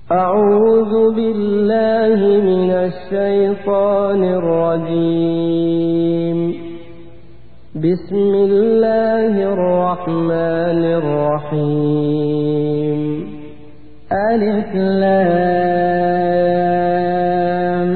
أعوذ بالله من الشيطان الرجيم. بسم الله الرحمن الرحيم. ألف لام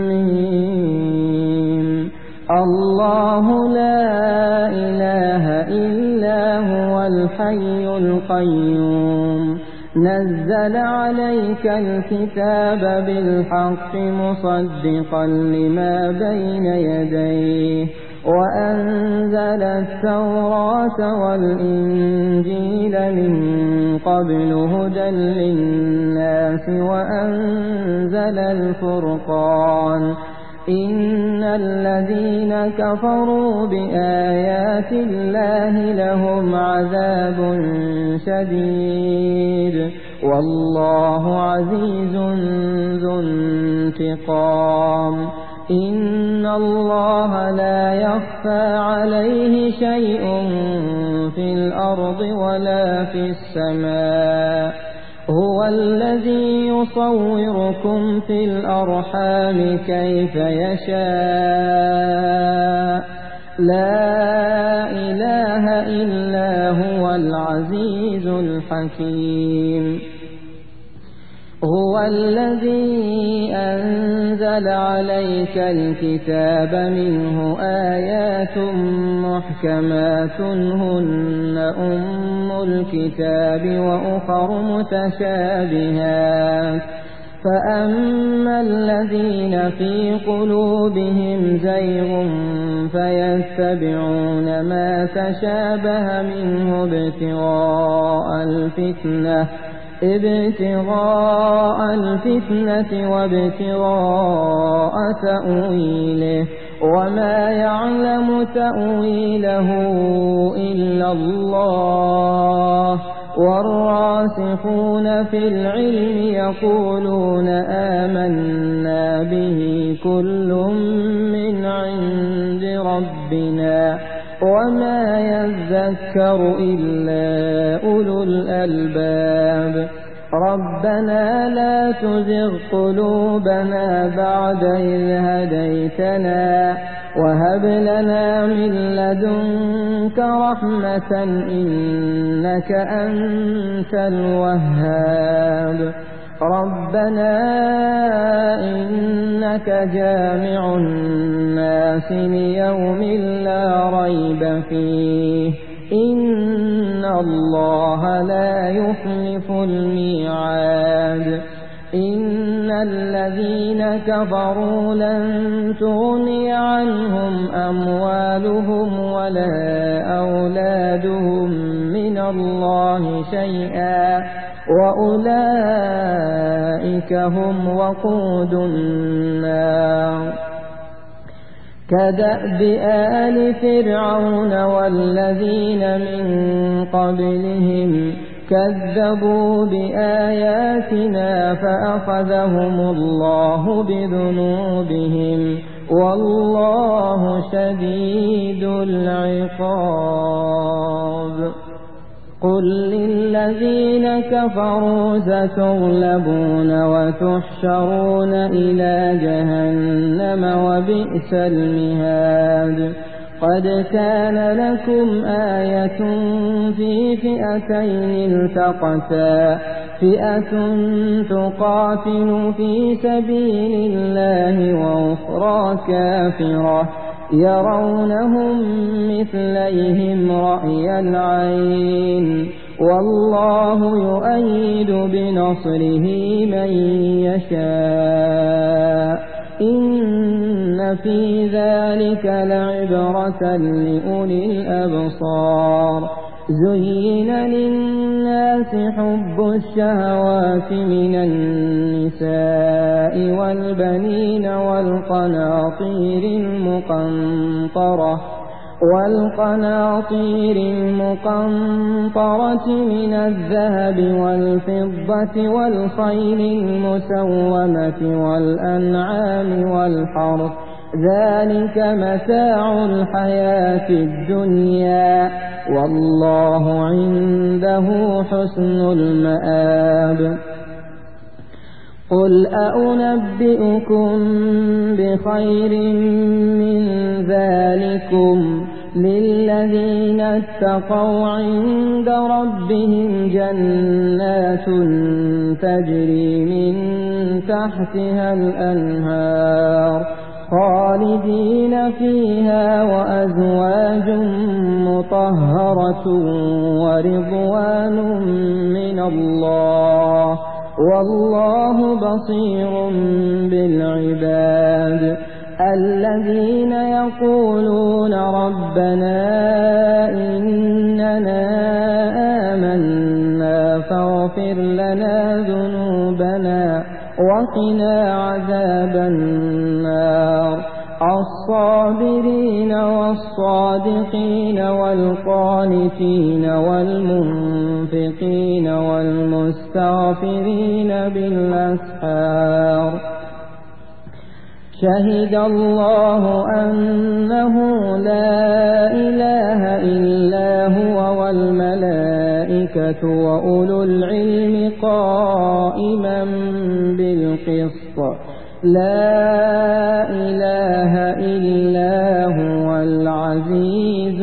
ميم. الله لا إله إلا هو الحي القيوم نزل عليك الكتاب بالحق مصدقا لما بين يديه وأنزل التوراة والإنجيل من قبل هدى للناس وأنزل الفرقان إن الذين كفروا بآيات الله لهم عذاب شديد والله عزيز ذو انتقام. إن الله لا يخفى عليه شيء في الأرض ولا في السماء. هو الذي يصوركم في الأرحام كيف يشاء لا إله إلا هو العزيز الحكيم. هو الذي أنزل عليك الكتاب منه آيات محكمات هن أم الكتاب وأخر متشابهات فأما الذين في قلوبهم زيغ فيتبعون ما تشابه منه ابتغاء الفتنة وابتغاء تأويله وما يعلم تأويله إلا الله والراسخون في العلم يقولون آمنا به كل من عند ربنا وما يذكر إلا أولو الألباب. ربنا لا تزغ قلوبنا بعد إذ هديتنا وهب لنا من لدنك رحمة إنك أنت الوهاب. ربنا إنك جامع الناس ليوم لا ريب فيه إن الله لا يخلف الميعاد. إن الذين كفروا لن تغني عنهم أموالهم ولا أولادهم من الله شيئا وأولئك هم وقود النار. كدأب آل فرعون والذين من قبلهم كذبوا بآياتنا فأخذهم الله بذنوبهم والله شديد العقاب. قل للذين كفروا ستغلبون وتحشرون إلى جهنم وبئس المهاد. قد كان لكم آية في فئتين التقتا فئة تقاتل في سبيل الله وأخرى كافرة يرونهم مثليهم رأي العين والله يؤيد بنصره من يشاء. إن في ذلك لعبرة لأولي الأبصار. زين للناس حب الشهوات من النساء والبنين والقناطير المقنطرة من الذهب والفضة والخيل المسومة والأنعام والحرث ذلك متاع الحياة الدنيا والله عنده حسن المآب. قل أنبئكم بخير من ذلكم للذين اتقوا عند ربهم جنات تجري من تحتها الأنهار خالدين فيها وأزواج مطهرة ورضوان من الله والله بصير بالعباد الذين يقولون ربنا إننا آمنا فاغفر لنا ذنوبنا وقنا عذاب النار الصابرين والصادقين والقانتين والمنفقين والمستغفرين بالأسحار شهد الله أنه لا إله إلا هو والملائكة وأولو العلم قائما بالقسط لا إله إلا هو العزيز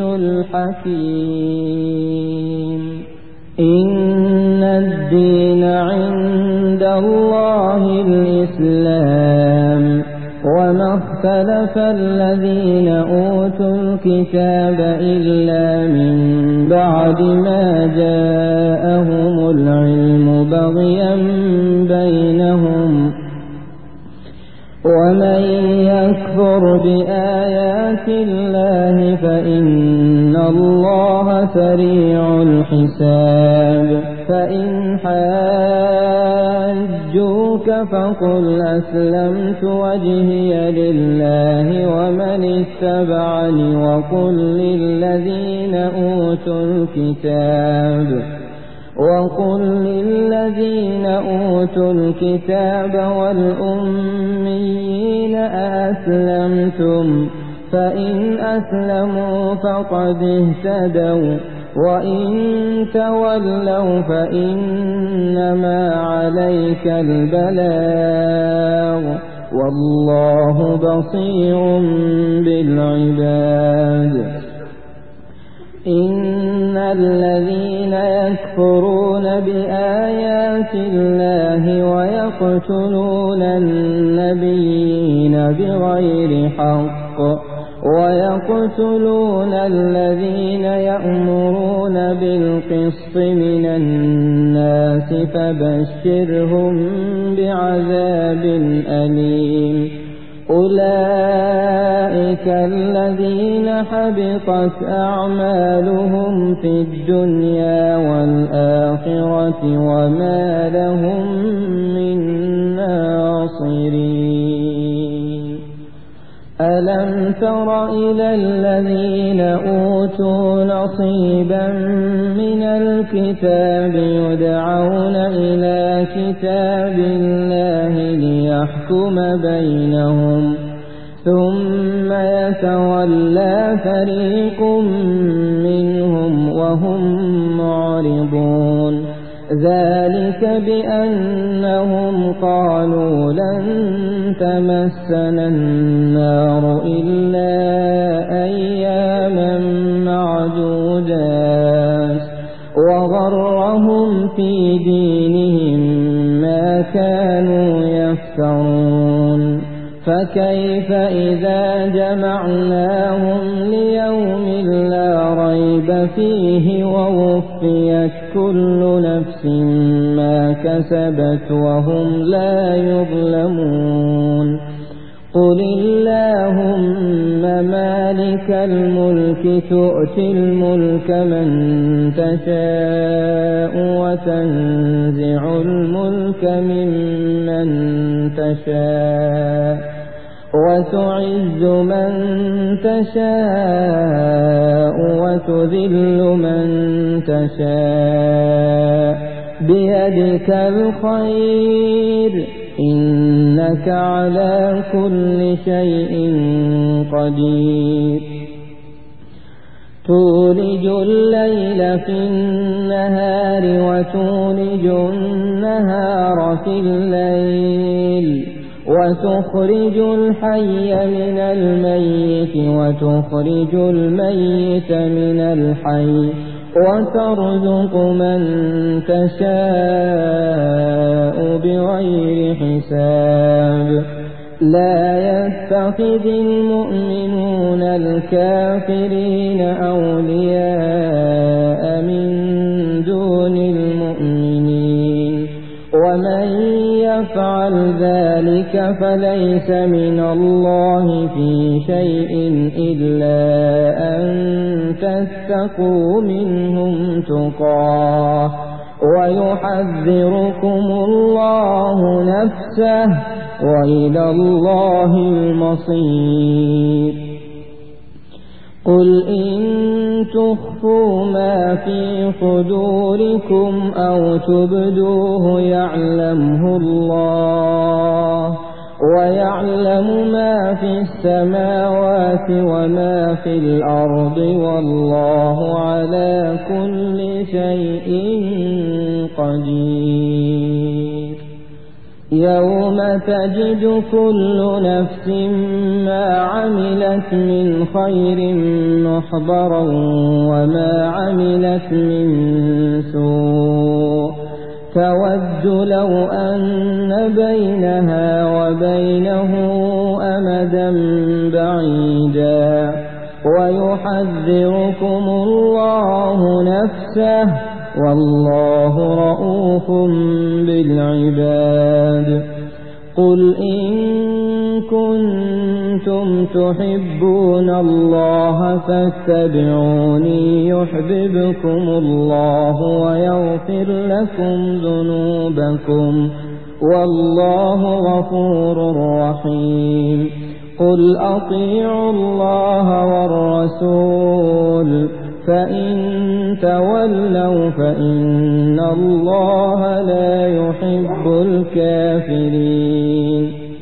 الحكيم إن الدين عند الله الإسلام وما اختلف الذين أوتوا الكتاب إلا من بعد ما جاءهم العلم بغيا بينهم ومن يكفر بآيات الله فإن الله سريع الحساب فإن حاجوك فقل أسلمت وجهي لله ومن اتبعني وقل للذين أوتوا الكتاب والأميين أسلمتم فإن أسلموا فقد اهتدوا وإن تولوا فإنما عليك البلاغ والله بصير بالعباد إن الذين يكفرون بآيات الله ويقتلون النبيين بغير حق ويقتلون الذين يأمرون بالقسط من الناس فبشرهم بعذاب أليم أولئك الذين حبطت أعمالهم في الدنيا والآخرة وما لهم من ناصرين ألم تر إلى الذين أوتوا نصيبا من الكتاب يدعون إلى كتاب الله ليحكم بينهم ثم يتولى فريق منهم وهم معرضون ذلك بأنهم قالوا لن تمسنا النار إلا أياما معدودات وغرهم في دينهم ما كانوا يفترون فكيف إذا جمعناهم ليوم لا ريب فيه ووفيت كل نفس ما كسبت وهم لا يظلمون قل اللهم مالك الملك تؤتي الملك من تشاء وتنزع الملك ممن تشاء وتعز من تشاء وتذل من تشاء بيدك الخير إنك على كل شيء قدير تولج الليل في النهار وتولج النهار في الليل وتخرج الحي من الميت وتخرج الميت من الحي وترزق من تشاء بغير حساب لا يتخذ المؤمنون الكافرين أولياء من دون المؤمنين ومن يفعل ذلك فليس من الله في شيء إلا أن تتقوا منهم تقاه ويحذركم الله نفسه وإلى الله المصير قل إن تخفوا ما في صدوركم أو تبدوه يعلمه الله ويعلم ما في السماوات وما في الأرض والله على كل شيء قدير يوم تجد كل نفس ما عملت من خير محضرا وما عملت من سوء تود لو أن بينها وبينه أمدا بعيدا ويحذركم الله نفسه والله رؤوف بالعباد قل إن كنتم تحبون الله فاتبعوني يحببكم الله ويغفر لكم ذنوبكم والله غفور رحيم قل أطيعوا الله والرسول فإن تولوا فإن الله لا يحب الكافرين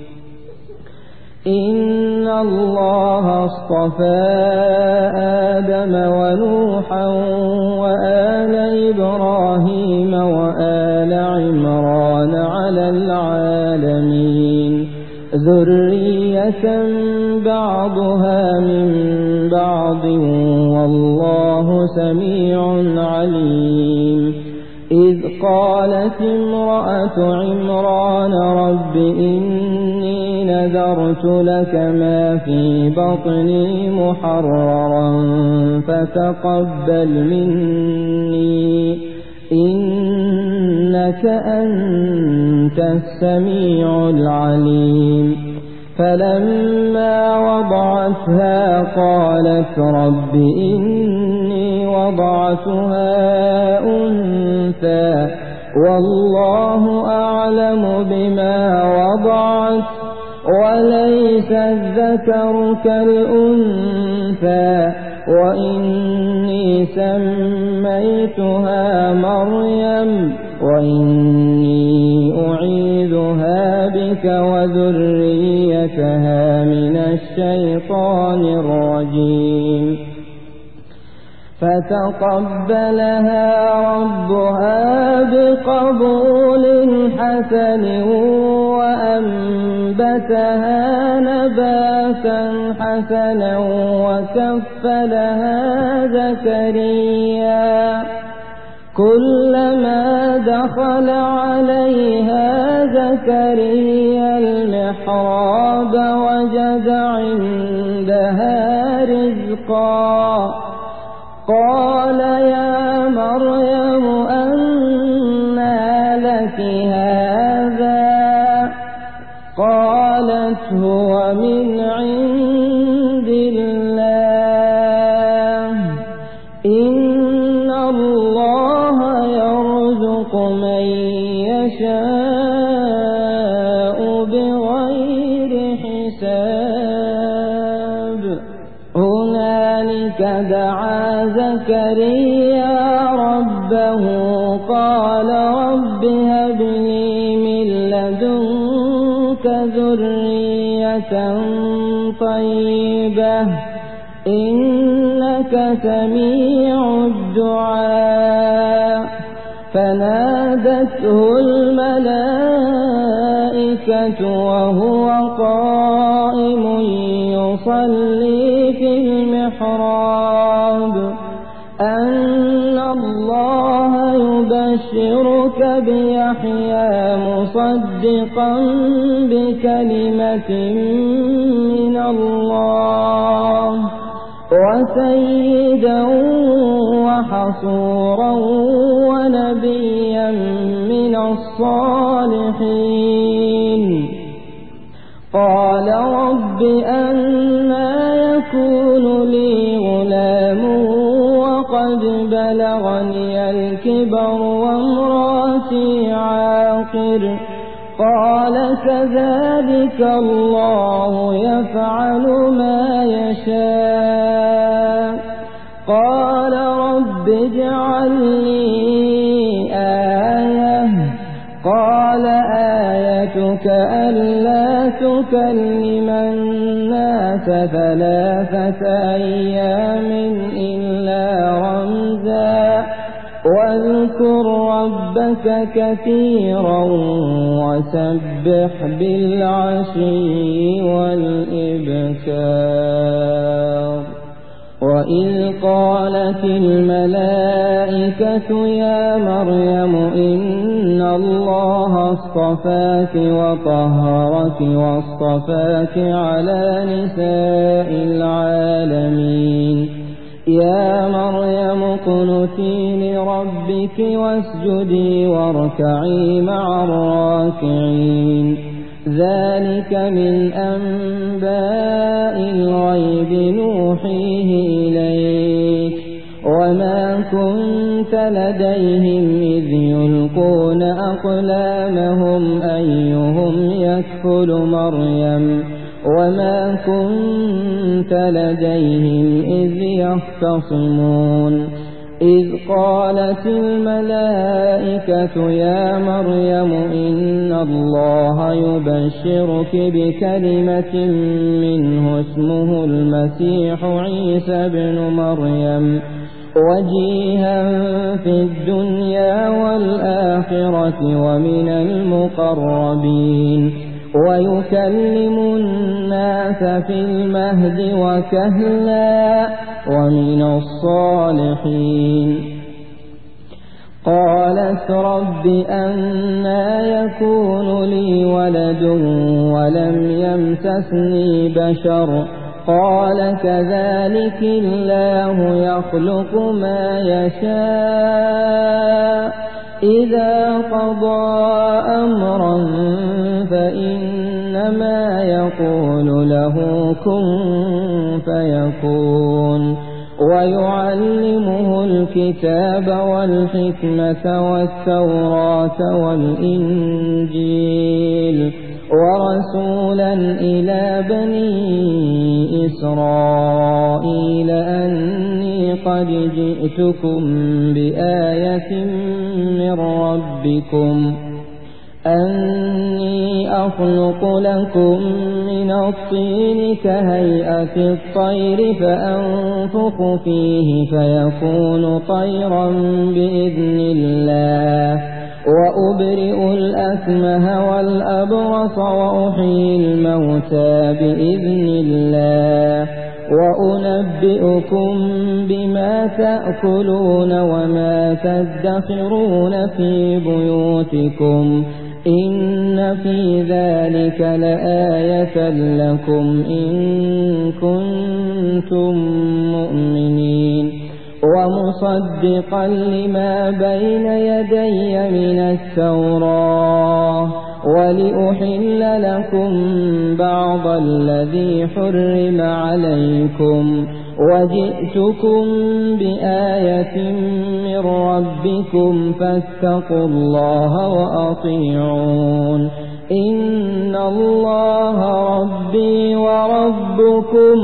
إن الله اصطفى آدم ونوحا وآل إبراهيم وآل عمران على العالمين ذرية بعضها من بعض والله سميع عليم إذ قالت امرأة عمران رب إني نذرت لك ما في بطني محررا فتقبل مني إنك أنت السميع العليم فلما وضعتها قالت رب إني وضعتها أنثى والله أعلم بما وضعت وليس الذكر كالأنثى وإني سميتها مريم وإني أعيذها بك وذريتها من الشيطان الرجيم فتقبلها ربها بقبول حسن وأنبتها نباتا حسنا وكفلها زكريا كلما دخل عليها زكريا المحراب وجد عندها رزقا قال يا مريم أنى لك هذا قالت هو من عند الله إن الله يرزق من يشاء بغير حساب هنالك دعا زكريا ربه قال رب هب لي من لدنك ذرية طيبة إنك إنك سميع الدعاء فنادته الملائكة وهو قائم يصلي في المحراب أن الله يبشرك بيحيى مصدقا بكلمة من الله وسيدا وحصورا ونبيا من الصالحين قال رب أنى يكون لي غلام وقد بلغني الكبر وامرأتي عاقر قال كذلك الله يفعل ما يشاء قال رب اجعل لي آية قال آيتك ألا تكلم الناس 3 أيام إلا رمزا واذكر ربك كثيرا وسبح بالعشي والإبكار وإذ قالت الملائكة يا مريم إن الله اصطفاك وطهرك واصطفاك على نساء العالمين يا مريم اقنتي لربك واسجدي واركعي مع الراكعين ذلك من أنباء الغيب نوحيه إليك وما كنت لديهم إذ يلقون أقلامهم أيهم يكفل مريم وما كنت لديهم إذ يختصمون إذ قالت الملائكة يا مريم إن الله يبشرك بكلمة منه اسمه المسيح عيسى بن مريم وجيها في الدنيا والآخرة ومن المقربين ويكلم الناس في المهد وكهلا ومن الصالحين قالت رب أنى يكون لي ولد ولم يمسسني بشر قال كذلك الله يخلق ما يشاء إذا قضى أمرا فإنما يقول له كن فيكون ويعلمه الكتاب والحكمة والتوراة والإنجيل ورسولا إلى بني إسرائيل أني قد جئتكم بآية من ربكم أني أخلق لكم من الطين كهيئة الطير فأنفخ فيه فيكون طيرا بإذن الله وأبرئ الأكمه والأبرص وأحيي الموتى بإذن الله وأنبئكم بما تأكلون وما تدخرون في بيوتكم إن في ذلك لآية لكم إن كنتم مؤمنين ومصدقا لما بين يدي من التوراة ولأحل لكم بعض الذي حرم عليكم وجئتكم بآية من ربكم فاتقوا الله وأطيعون إن الله ربي وربكم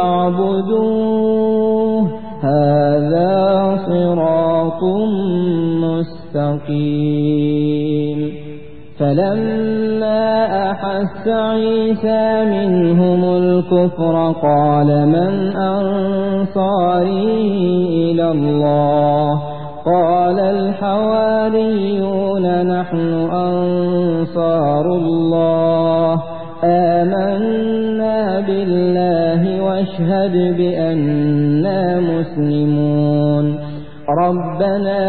فاعبدوه هذا صراط مستقيم فلما أحس عيسى منهم الكفر قال من أنصاري إلى الله قال الحواريون نحن أنصار الله آمنا بالله واشهد بأننا مسلمون ربنا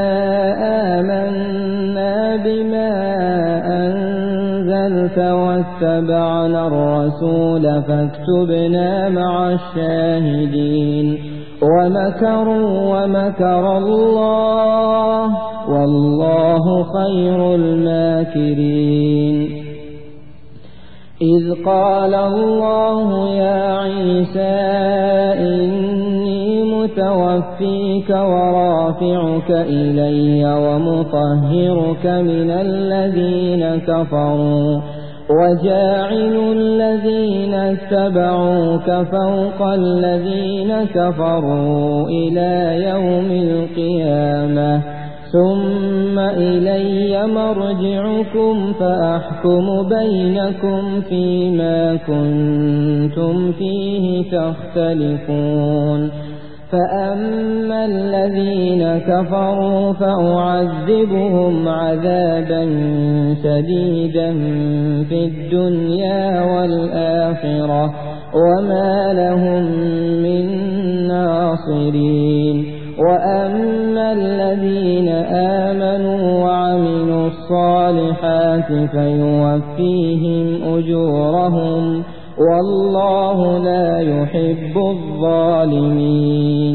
آمنا بما أنزلت واتبعنا الرسول فاكتبنا مع الشاهدين ومكروا ومكر الله والله خير الماكرين إذ قال الله يا عيسى إني متوفيك ورافعك إلي ومطهرك من الذين كفروا وجاعل الذين اتبعوك فوق الذين كفروا إلى يوم القيامة ثم إلي مرجعكم فأحكم بينكم فيما كنتم فيه تختلفون فأما الذين كفروا فأعذبهم عذابا شديدا في الدنيا والآخرة وما لهم من ناصرين وأما الذين آمنوا وعملوا الصالحات فيوفيهم أجورهم والله لا يحب الظالمين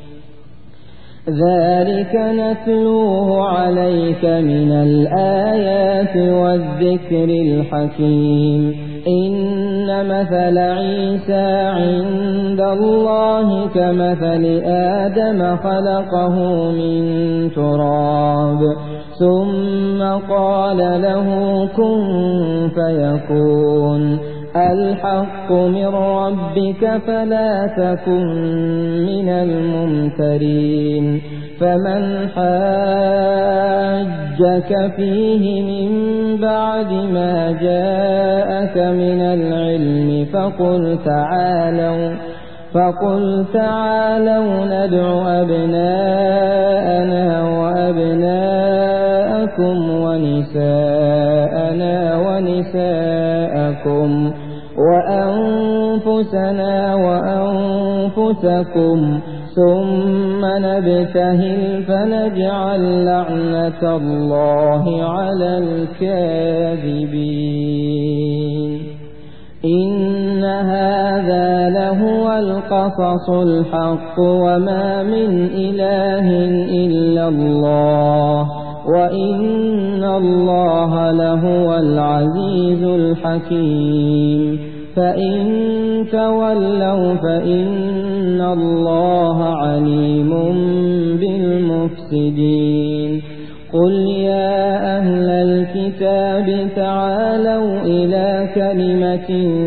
ذلك نتلوه عليك من الآيات والذكر الحكيم إن مثل عيسى عند الله كمثل آدم خلقه من تراب ثم قال له كن فيكون الحق من ربك فلا تكن من الممترين فمن حاجك فيه من بعد ما جاءك من العلم فقل تعالوا ندع أبناءنا وأبناءكم ونساءنا ونساءكم وأنفسنا وأنفسكم ثم نبتهل فنجعل لعنة الله على الكاذبين إن هذا لهو القصص الحق وما من إله إلا الله وإن الله لهو العزيز الحكيم فإن تولوا فإن الله عليم بالمفسدين قل يا أهل الكتاب تعالوا إلى كلمة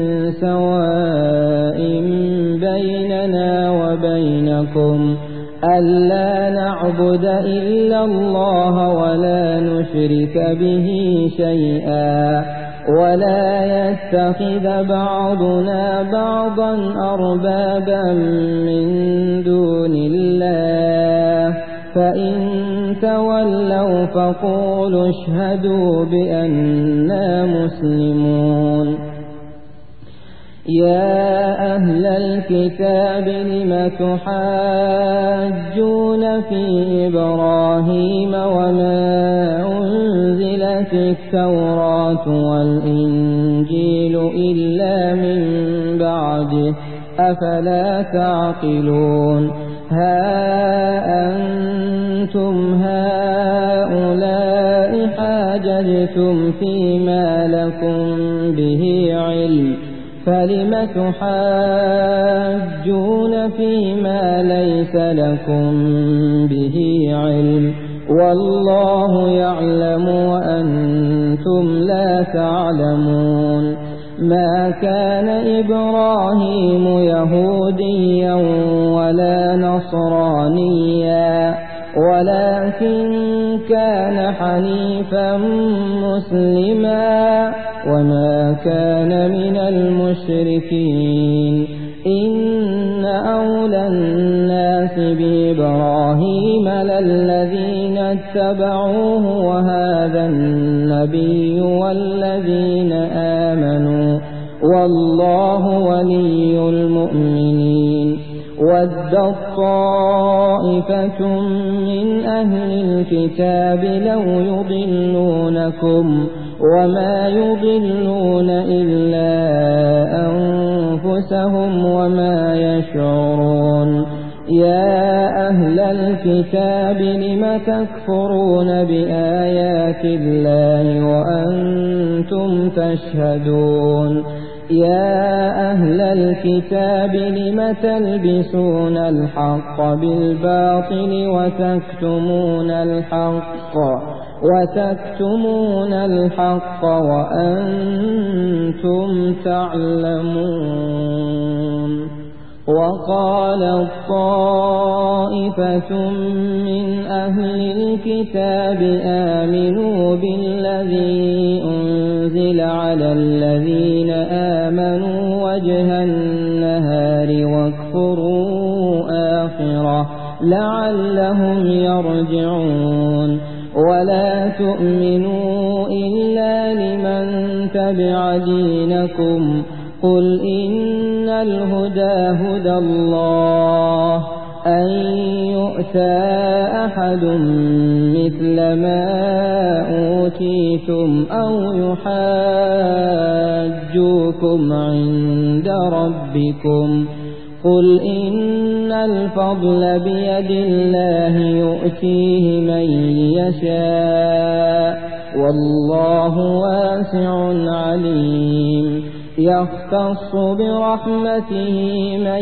سواء بيننا وبينكم ألا نعبد إلا الله ولا نشرك به شيئا ولا يتخذ بعضنا بعضا أربابا من دون الله فإن تولوا فقولوا اشهدوا بأننا مسلمون يا أهل الكتاب لم تحاجون في إبراهيم وما أنزلت التوراة والإنجيل إلا من بعده أفلا تعقلون ها أنتم هؤلاء حاججتم فيما لكم به علم فلم تحاجون فيما ليس لكم به علم والله يعلم وأنتم لا تعلمون ما كان إبراهيم يهوديا ولا نصرانيا ولكن كان حنيفا مسلما وما كان من المشركين إن أولى الناس بإبراهيم للذين اتبعوه وهذا النبي والذين آمنوا والله ولي المؤمنين ودت طائفة من أهل الكتاب لو يضلونكم وما يضلون إلا أنفسهم وما يشعرون يا أهل الكتاب لم تكفرون بآيات الله وأنتم تشهدون يا أهل الكتاب لم تلبسون الحق بالباطل وتكتمون الحق وأنتم تعلمون وقالت طائفة من أهل الكتاب آمنوا بالذي أنزل على الذين آمنوا وجه النهار واكفروا آخره لعلهم يرجعون ولا تؤمنوا إلا لمن تبع دينكم قل إن الهدى هدى الله أن يؤتى أحد مثل ما أوتيتم أو يحاجوكم عند ربكم قل إن الفضل بيد الله يؤتيه من يشاء والله واسع عليم يختص برحمته من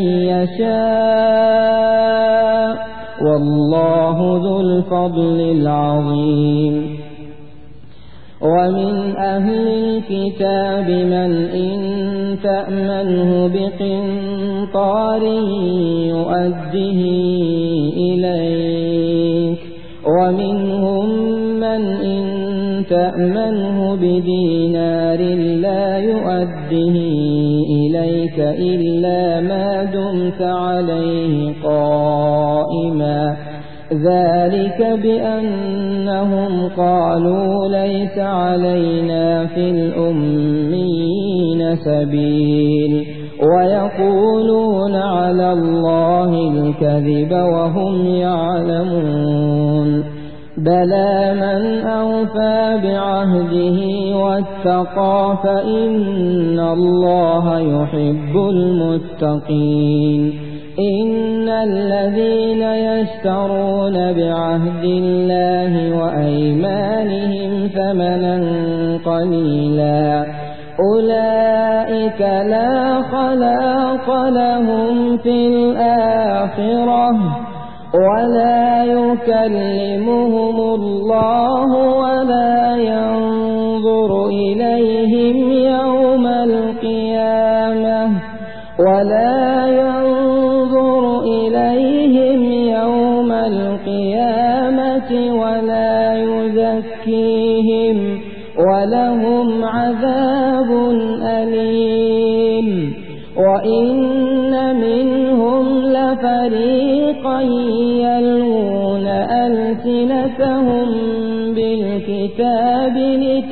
يشاء والله ذو الفضل العظيم ومن أهل الكتاب من إن تأمنه بقنطار يؤده إليك ومنهم من إن تأمنه بدينار لا يؤده إليك إلا ما دمت عليه قائما ذلك بأنهم قالوا ليس علينا في الأمين سبيل ويقولون على الله الكذب وهم يعلمون بلى من أوفى بعهده واتقى فإن الله يحب المتقين إن الذين يشترون بعهد الله وأيمانهم ثمنا قليلا أولئك لا خلاق لهم في الآخرة ولا يكلمهم الله ولا ينظر إليهم يوم القيامة ولا يزكيهم ولهم عذاب أليم وإن منهم لفريقا يلوون ألسنتهم بالكتاب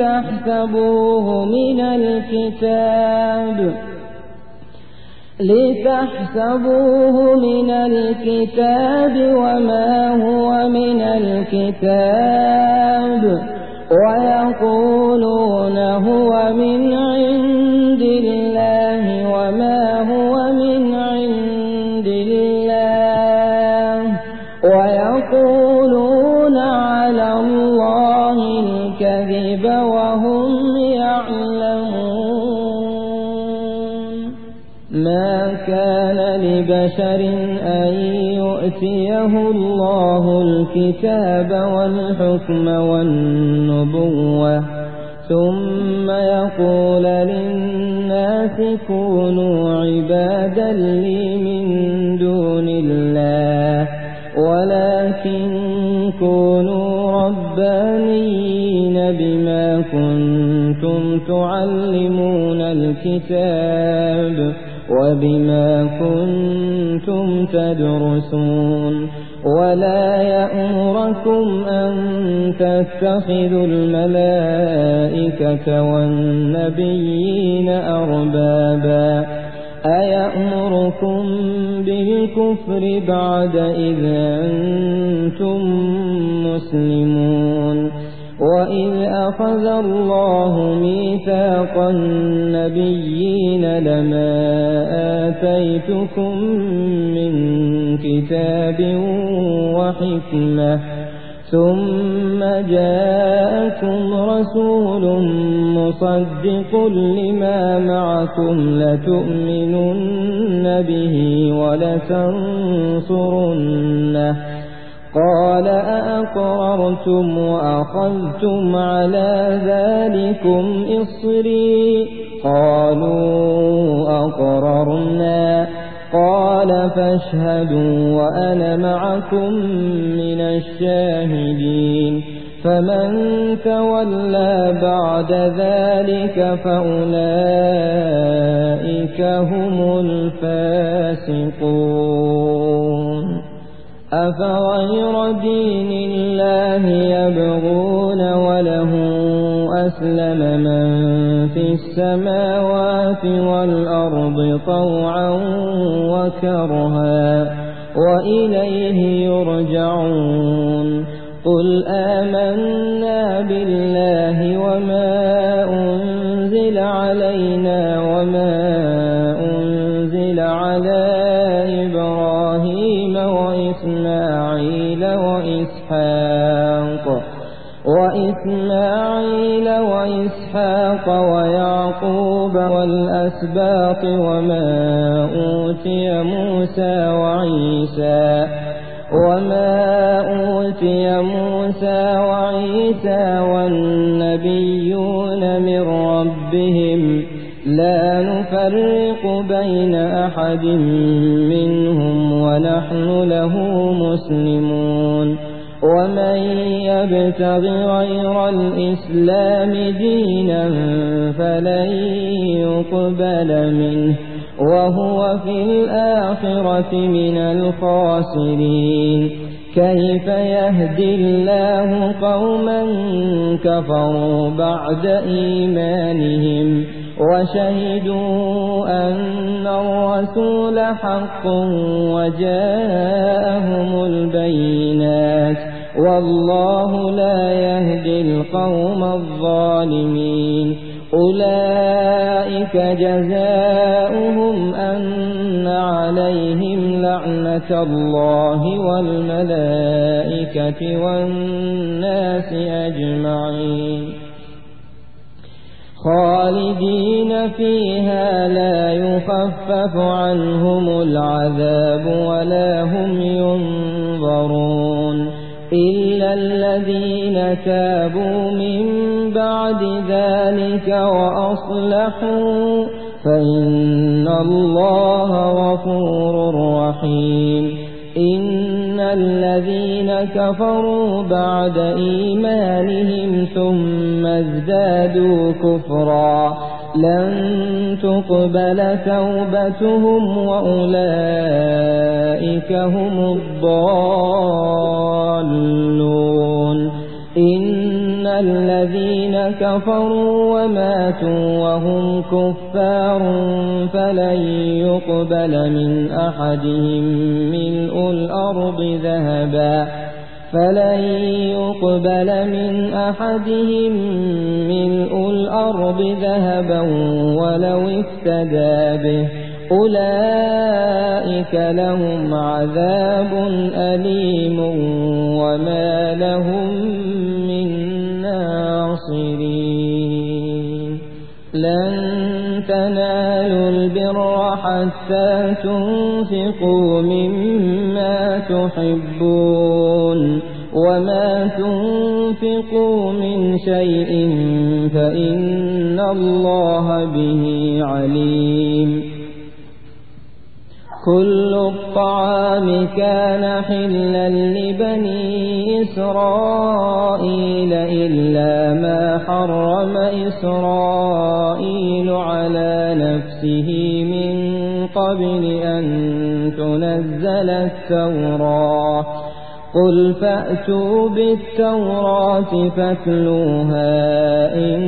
لتحسبوه من الكتاب وما هو من الكتاب ويقولون هو من عند الله وما هو من عند الله ويقولون على الله الكذب وهم يعلمون ما كان لبشر أن يؤتيه الله الكتاب والحكم والنبوة ثم يقول للناس كونوا عبادا لي من دون الله ولكن كونوا ربانيين بما كنتم تعلمون الكتاب وبما كنتم تدرسون ولا يأمركم أن تتخذوا الملائكة والنبيين أربابا أيأمركم بالكفر بعد إذ أنتم مسلمون وإذ أخذ الله ميثاق النبيين لما آتيتكم من كتاب وحكمة ثم جاءكم رسول مصدق لما معكم لتؤمنن به ولتنصرنه قال أأقررتم وأخذتم على ذلكم إصري قالوا أقررنا قال فاشهدوا وأنا معكم من الشاهدين فمن تولى بعد ذلك فأولئك هم الفاسقون أفغير دين الله يبغون وله أسلم من في السماوات والأرض طوعا وكرها وإليه يرجعون قل آمنا بالله وما أنزل علينا وما أنزل على إبراهيم وإسماعيل وإسحاق ويعقوب والأسباط وما أوتي موسى وعيسى والنبيون من ربهم لا نفرق بين أحد منهم ونحن له مسلمون ومن يبتغ غير الإسلام دينا فلن يقبل منه وهو في الآخرة من الخاسرين كيف يهدي الله قوما كفروا بعد إيمانهم وشهدوا أن الرسول حق وجاءهم البينات والله لا يهدي القوم الظالمين أولئك جزاؤهم أن عليهم لعنة الله والملائكة والناس أجمعين خالدين فيها لا يخفف عنهم العذاب ولا هم ينظرون إلا الذين تابوا من بعد ذلك وأصلحوا فإن الله غفور رحيم إن الذين كفروا بعد إيمانهم ثم ازدادوا كفرا لن تقبل توبتهم وأولئك هم الضالون إن الذين كفروا وماتوا وهم كفار فلن يقبل من أحدهم ملء الأرض ذهبا ولو افتدى به أولئك لهم عذاب أليم وما لهم من ناصرين لن تنالوا البر حتى تنفقوا مما تحبون وما تنفقوا من شيء فإن الله به عليم كل الطعام كان حلا لبني إسرائيل إلا ما حرم إسرائيل على نفسه من قبل أن تنزل التوراة قل فأتوا بالتوراة فاتلوها إن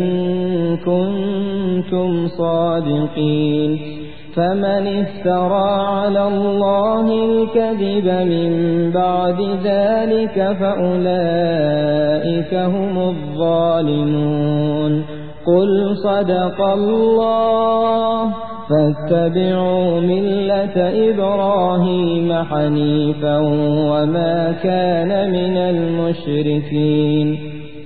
كنتم صادقين فمن افترى على الله الكذب من بعد ذلك فأولئك هم الظالمون قل صدق الله فاتبعوا ملة إبراهيم حنيفا وما كان من المشركين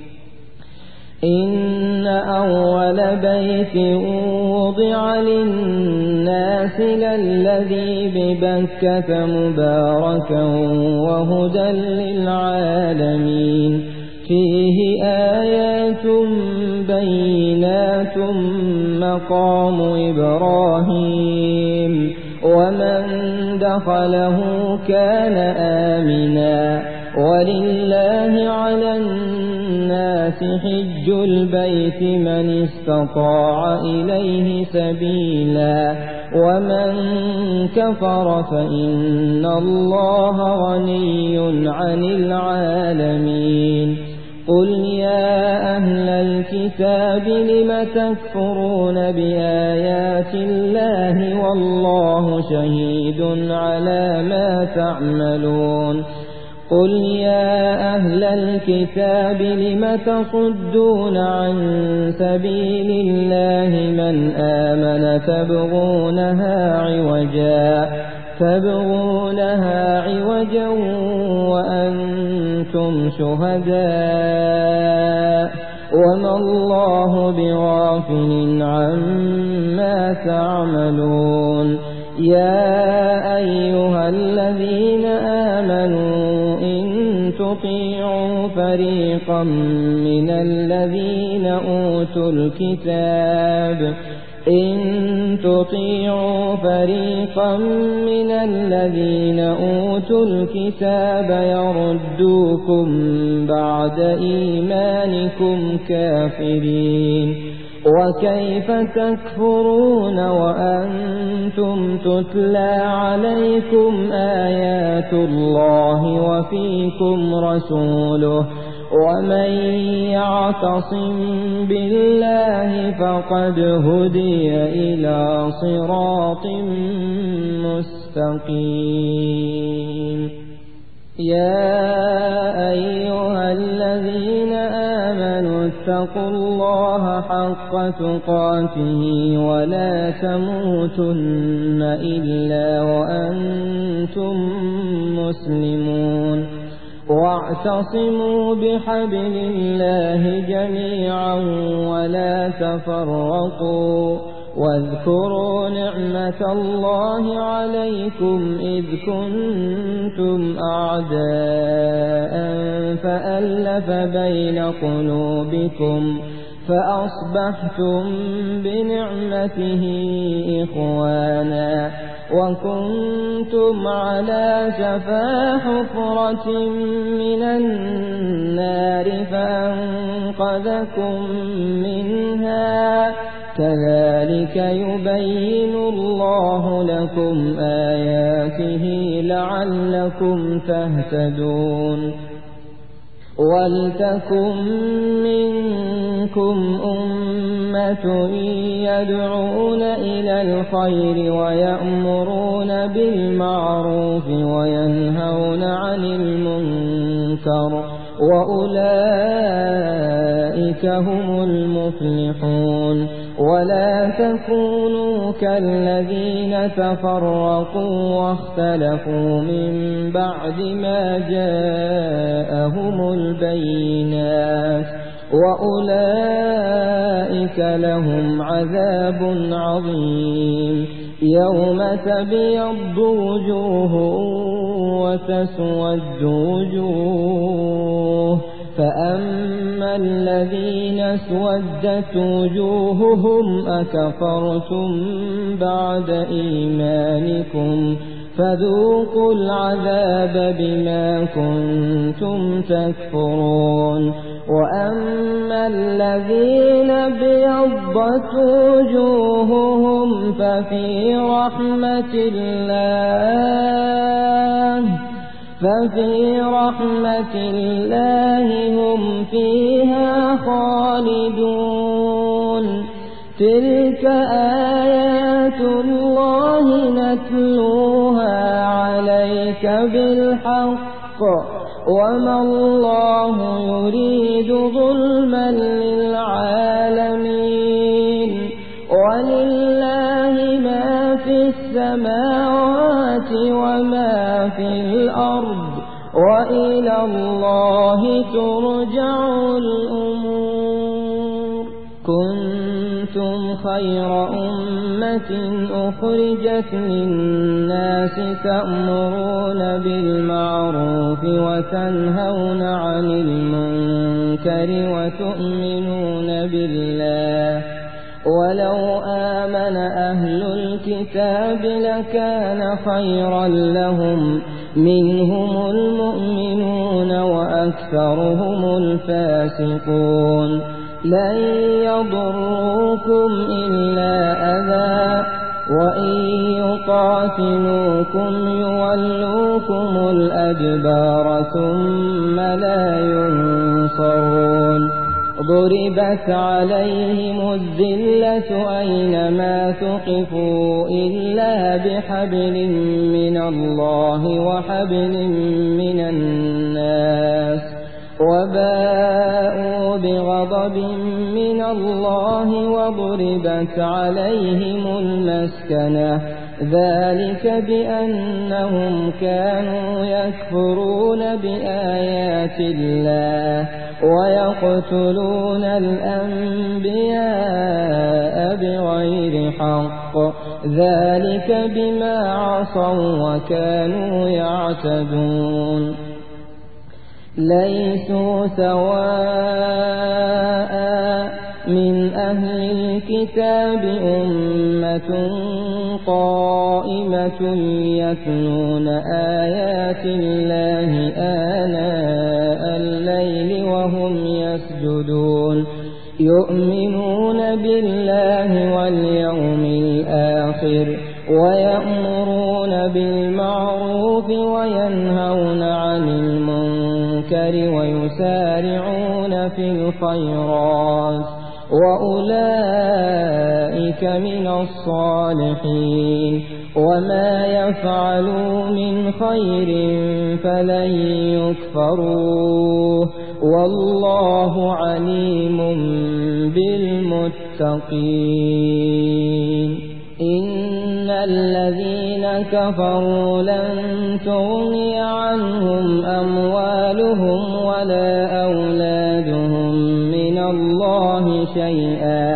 إن أول بيت وضع للناس للذي ببكة مباركا وهدى للعالمين فيه آيات بينات مقام إبراهيم ومن دخله كان آمنا ولله على الناس حج البيت من استطاع إليه سبيلا ومن كفر فإن الله غني عن العالمين قل يا أهل الكتاب لم تكفرون بآيات الله والله شهيد على ما تعملون قل يا أهل الكتاب لم تصدون عن سبيل الله من آمن تبغونها عوجا وأنتم شهداء وما الله بغافل عما تعملون يا أيها الذين آمنوا إن تطيعوا فريقا من الذين أوتوا الكتاب يردوكم بعد إيمانكم كافرين وكيف تكفرون وأنتم تتلى عليكم آيات الله وفيكم رسوله ومن يعتصم بالله فقد هدي إلى صراط مستقيم يا أيها الذين آمنوا اتقوا الله حق تقاته ولا تموتن إلا وأنتم مسلمون واعتصموا بحبل الله جميعا ولا تفرقوا واذكروا نعمة الله عليكم إذ كنتم أعداء فألف بين قلوبكم فأصبحتم بنعمته إخوانا وكنتم على شفا حفرة من النار فأنقذكم منها كذلك يبين الله لكم آياته لعلكم تهتدون ولتكن منكم أمة يدعون إلى الخير ويأمرون بالمعروف وينهون عن المنكر وأولئك هم المفلحون ولا تكونوا كالذين تفرقوا واختلفوا من بعد ما جاءهم البينات وأولئك لهم عذاب عظيم يوم تبيض وجوه وتسود وجوه فأما الذين اسودت وجوههم أكفرتم بعد إيمانكم فذوقوا العذاب بما كنتم تكفرون وأما الذين ابيضت وجوههم ففي رحمة الله هم فيها خالدون تلك آيات الله نتلوها عليك بالحق وما الله يريد ظلما للعالمين ولله ما في السماوات وما في الأرض وإلى الله ترجع الأمور كنتم خير أمة أخرجت للناس تأمرون بالمعروف وتنهون عن المنكر وتؤمنون بالله ولو آمن أهل الكتاب لكان خيرا لهم منهم المؤمنون وأكثرهم الفاسقون لن يضروكم إلا أذى وإن يقاتلوكم يولوكم الأدبار ثم لا ينصرون ضربت عليهم الذلة أينما ثقفوا إلا بحبل من الله وحبل من الناس وباءوا بغضب من الله وضربت عليهم المسكنة ذلك بأنهم كانوا يكفرون بآيات الله ويقتلون الأنبياء بغير حق ذلك بما عصوا وكانوا يعتدون ليسوا سواء من أهل الكتاب أمة قائمة يتلون آيات الله آناء الليل وهم يسجدون يؤمنون بالله واليوم الآخر ويأمرون بالمعروف وينهون عن المنكر ويسارعون في الخيرات وأولئك من الصالحين وما يفعلوا من خير فلن يكفروه والله عليم بالمتقين إن الذين كفروا لن تغني عنهم أموالهم ولا أولادهم من الله شيئا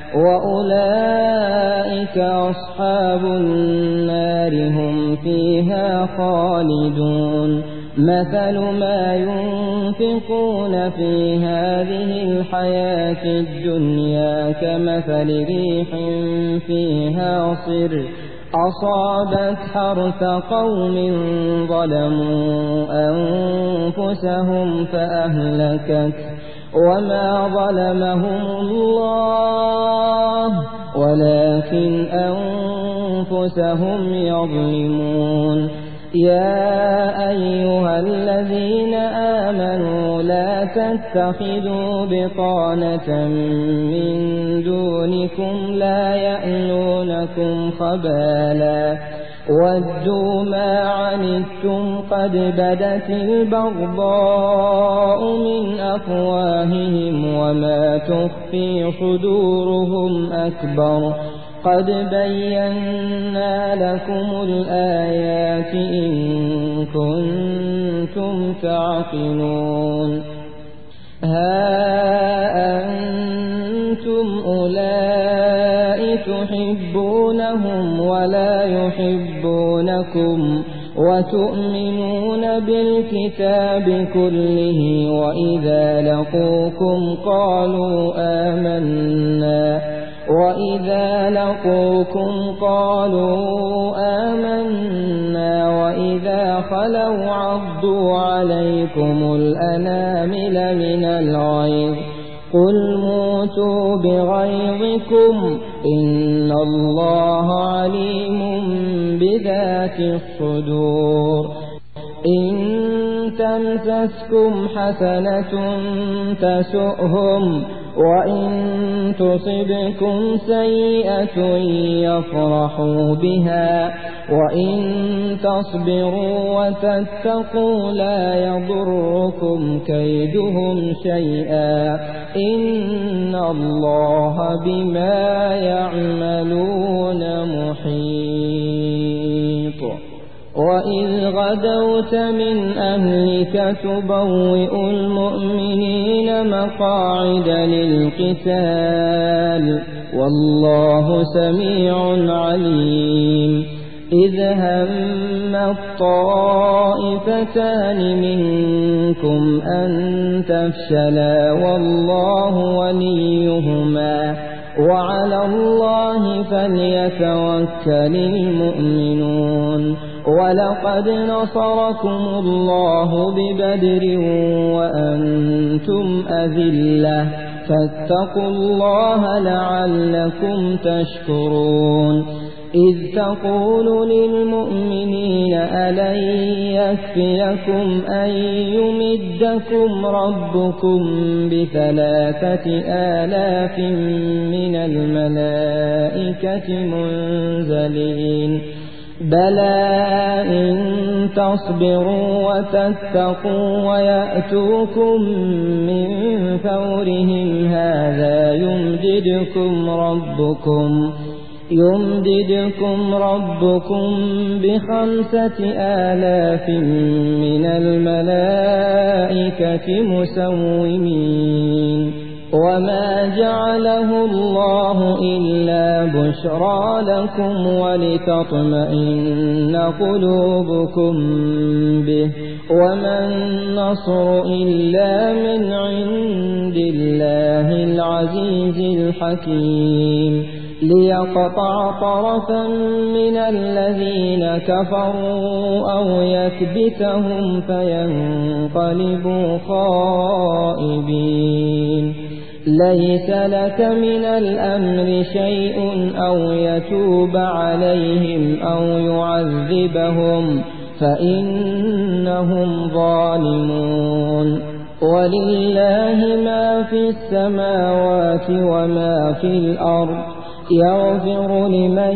وأولئك أصحاب النار هم فيها خالدون مثل ما ينفقون في هذه الحياة الدنيا كمثل ريح فيها صر أصابت حرث قوم ظلموا أنفسهم فأهلكت وما ظلمهم الله ولكن أنفسهم يظلمون يا أيها الذين آمنوا لا تتخذوا بطانة من دونكم لا يألونكم خبالا ودوا ما عنتم قد بدت البغضاء من أفواههم وما تخفي صدورهم أكبر قد بينا لكم الآيات إن كنتم تعقلون ها أنتم أولئك تحبونهم ولا يحبونكم وتؤمنون بالكتاب كله وإذا لقوكم قالوا آمنا وإذا خلوا عضوا عليكم الأنامل من الغيظ قل موتوا بغيظكم إن الله عليم بذات الصدور إن تمسسكم حسنة تسؤهم وإن تصبكم سيئة يفرحوا بها وإن تصبروا وتتقوا لا يضركم كيدهم شيئا إن الله بما يعملون محيط وإذ غدوت من أهلك تبوئ المؤمنين مقاعد للقتال والله سميع عليم إذ هم الطائفتان منكم أن تفشلا والله وليهما وعلى الله فليتوكل المؤمنون ولقد نصركم الله ببدر وأنتم أذلة فاتقوا الله لعلكم تشكرون إذ تقول للمؤمنين ألن يكفيكم أن يمدكم ربكم ب3,000 من الملائكة منزلين بلى إن تصبروا وتتقوا ويأتوكم من فورهم هذا يمددكم ربكم ب5,000 من الملائكة مسومين وما جعله الله إلا بشرى لكم ولتطمئن قلوبكم به وما النصر إلا من عند الله العزيز الحكيم ليقطع طرفا من الذين كفروا أو يكبتهم فينقلبوا خائبين ليس لك من الأمر شيء أو يتوب عليهم أو يعذبهم فإنهم ظالمون ولله ما في السماوات وما في الأرض يغفر لمن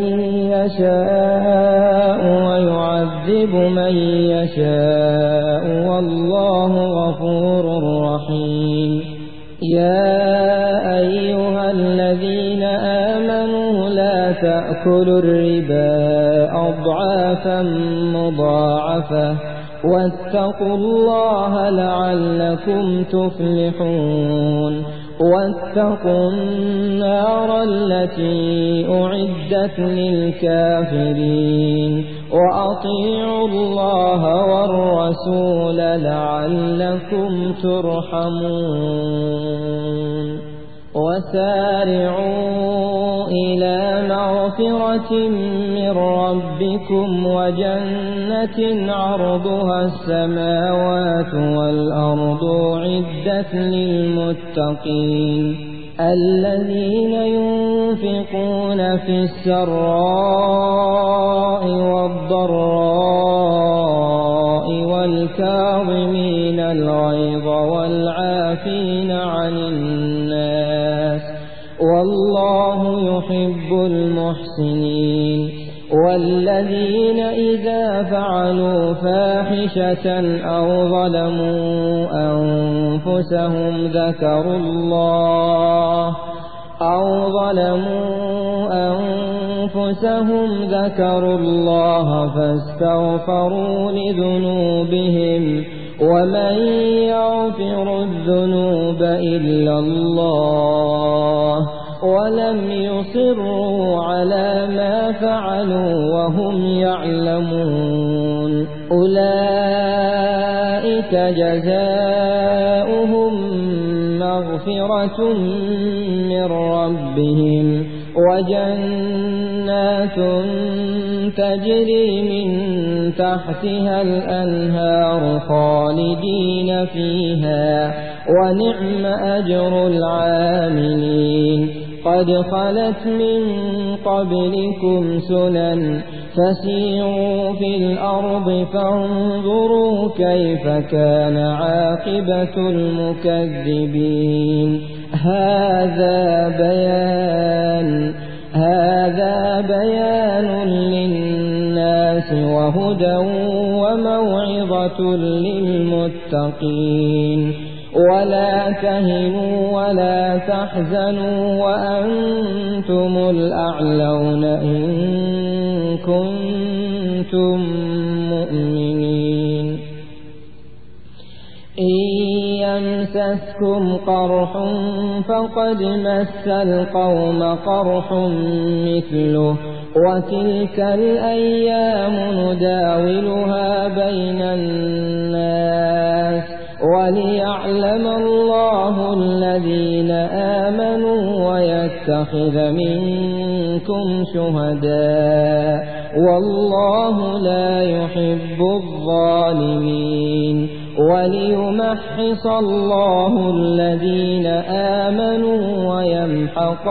يشاء ويعذب من يشاء والله غفور رحيم يا أيها الذين آمنوا لا تأكلوا الربا أضعافا مضاعفة واتقوا الله لعلكم تفلحون واتقوا النار التي أعدت للكافرين وأطيعوا الله والرسول لعلكم ترحمون وسارعوا إلى مغفرة من ربكم وجنة عرضها السماوات والأرض أعدت للمتقين الذين ينفقون في السراء والضراء والكاظمين الغيظ والعافين عن الناس والله يحب المحسنين والذين إذا فعلوا فاحشة أو ظلموا أنفسهم ذكروا الله فاستغفروا لذنوبهم ومن يغفر الذنوب إلا الله ولم يصروا على ما فعلوا وهم يعلمون أولئك جزاؤهم مغفرة من ربهم وجنات تجري من تحتها الأنهار خالدين فيها ونعم أجر العاملين قد خلت من قبلكم سنن فسيروا في الأرض فانظروا كيف كان عاقبة المكذبين هذا بيان للناس وهدى وموعظة للمتقين ولا تهنوا ولا تحزنوا وأنتم الأعلون إن كنتم مؤمنين إن يمسسكم قرح فقد مس القوم قرح مثله وتلك الأيام نداولها بين الناس وليعلم الله الذين آمنوا ويتخذ منكم شهداء والله لا يحب الظالمين وليمحص الله الذين آمنوا ويمحق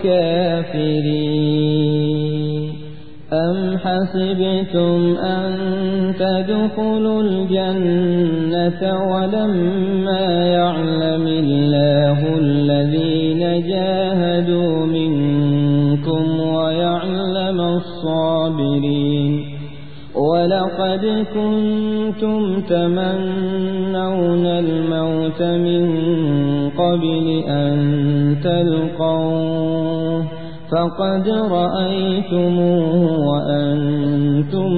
الكافرين أم حسبتم أن تدخلوا الجنة ولما يعلم الله الذين جاهدوا منكم ويعلم الصابرين ولقد كنتم تمنون الموت من قبل أن تلقوه فقد رأيتموه وأنتم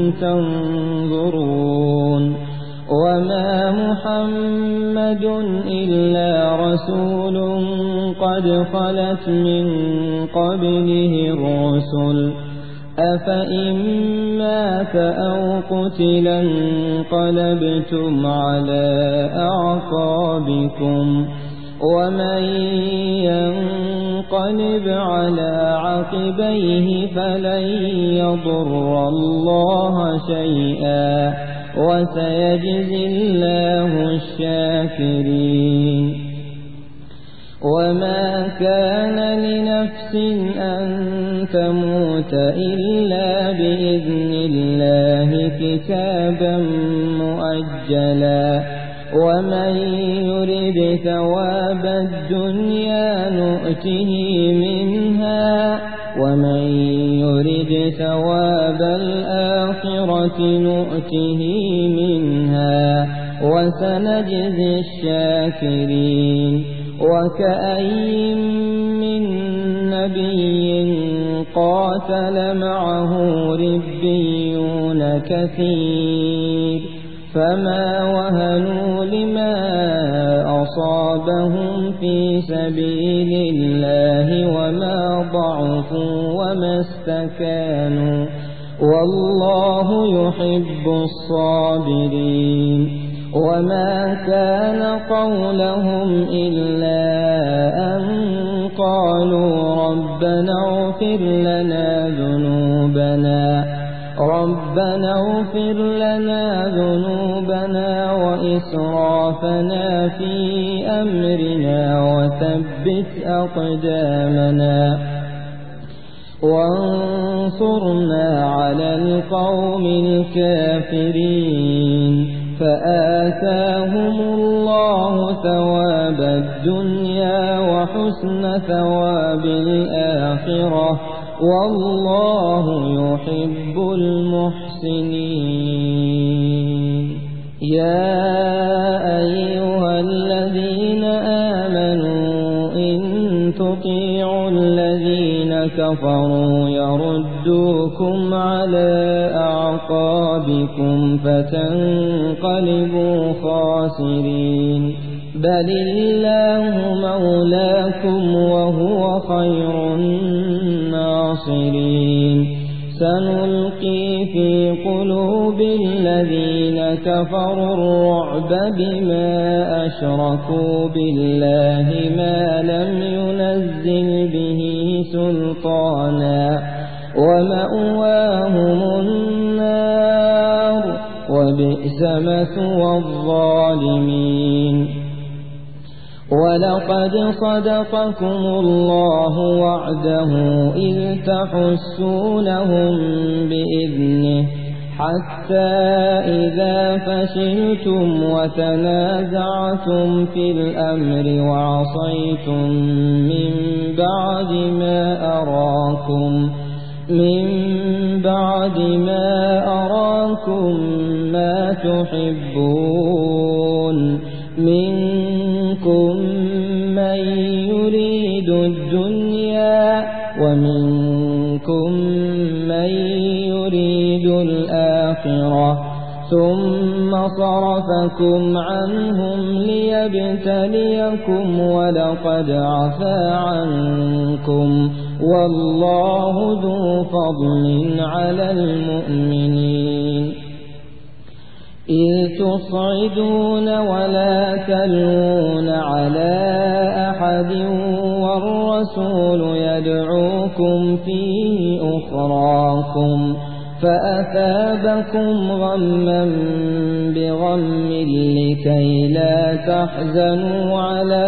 تنظرون وما محمد إلا رسول قد خلت من قبله الرسل أفإن مات أو قتلا انقلبتم على أعقابكم ومن ينقلب على عقبيه فلن يضر الله شيئا وسيجزي الله الشاكرين وما كان لنفس أن تموت إلا بإذن الله كتابا مؤجلا ومن يرد ثواب الدنيا نؤته منها ومن يرد ثواب الآخرة نؤته منها وسنجزي الشاكرين وكأي من نبي قاتل معه ربيون كثير فما وهنوا لما أصابهم في سبيل الله وما ضعفوا وما استكانوا والله يحب الصابرين وما كان قولهم إلا أن قالوا ربنا اغفر لنا ذنوبنا وإسرافنا في أمرنا وثبت أقدامنا وانصرنا على القوم الكافرين فآتاهم الله ثواب الدنيا وحسن ثواب الآخرة والله يحب المحسنين يا أيها الذين آمنوا إن تطيعوا الذين كفروا يردوكم على أعقابكم فتنقلبوا خاسرين بل الله مولاكم وهو خير الناصرين سنلقي في قلوب الذين كفروا الرعب بما أشركوا بالله ما لم ينزل به سلطانا ومأواهم النار وبئس مثوى الظالمين ولقد صدقكم الله وعده إذ تحسونهم بإذنه حتى إذا فشلتم وتنازعتم في الأمر وعصيتم من بعد ما أراكم ما تحبون منكم من يريد الدنيا ومنكم من يريد الآخرة ثم صرفكم عنهم ليبتليكم ولقد عفا عنكم والله ذو فضل على المؤمنين إذ تصعدون ولا تلوون على أحد والرسول يدعوكم في أخراكم فأثابكم غما بغم لكي لا تحزنوا على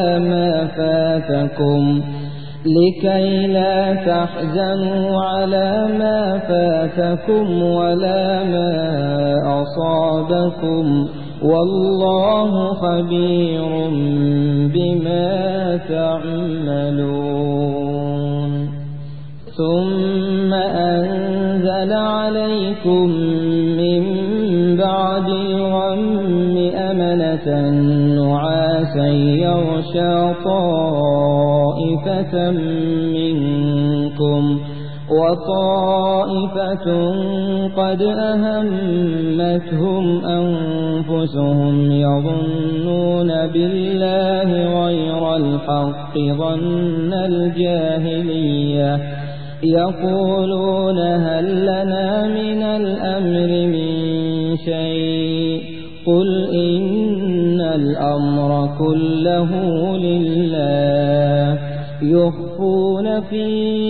ما فاتكم ولا ما أصابكم والله خبير بما تعملون ثم أنزل عليكم من بعد الغم أمنة نعاسا يغشى طائفة منكم وطائفة قد أهمتهم أنفسهم يظنون بالله غير الحق ظن الجاهلية يقولون هل لنا من الأمر من شيء قل إن الأمر كله لله يخفون في